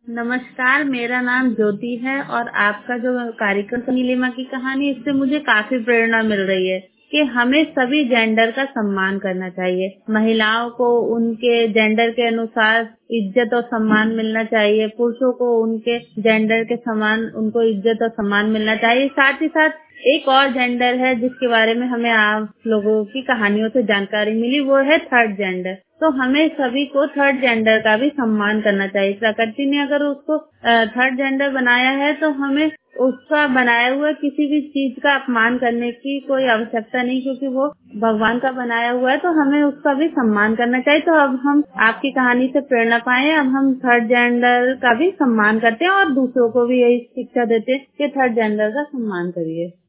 नमस्कार, मेरा नाम ज्योति है और आपका जो कार्यक्रम नीलिमा की कहानी, इससे मुझे काफ़ी प्रेरणा मिल रही है कि हमें सभी जेंडर का सम्मान करना चाहिए। महिलाओं को उनके जेंडर के अनुसार इज्जत और सम्मान मिलना चाहिए, पुरुषों को उनके जेंडर के समान उनको इज्जत और सम्मान मिलना चाहिए। साथ ही साथ एक और जेंडर है जिसके बारे में हमें आप लोगों की कहानियों से जानकारी मिली, वो है थर्ड जेंडर। तो हमें सभी को थर्ड जेंडर का भी सम्मान करना चाहिए। प्रकृति ने अगर उसको थर्ड जेंडर बनाया है तो हमें उसका बनाया हुआ किसी भी चीज का अपमान करने की कोई आवश्यकता नहीं, क्योंकि वो भगवान का बनाया हुआ है, तो हमें उसका भी सम्मान करना चाहिए। तो अब हम आपकी कहानी से प्रेरणा पाए, अब हम थर्ड जेंडर का भी सम्मान करते हैं और दूसरों को भी यही शिक्षा देते हैं कि थर्ड जेंडर का सम्मान करिए।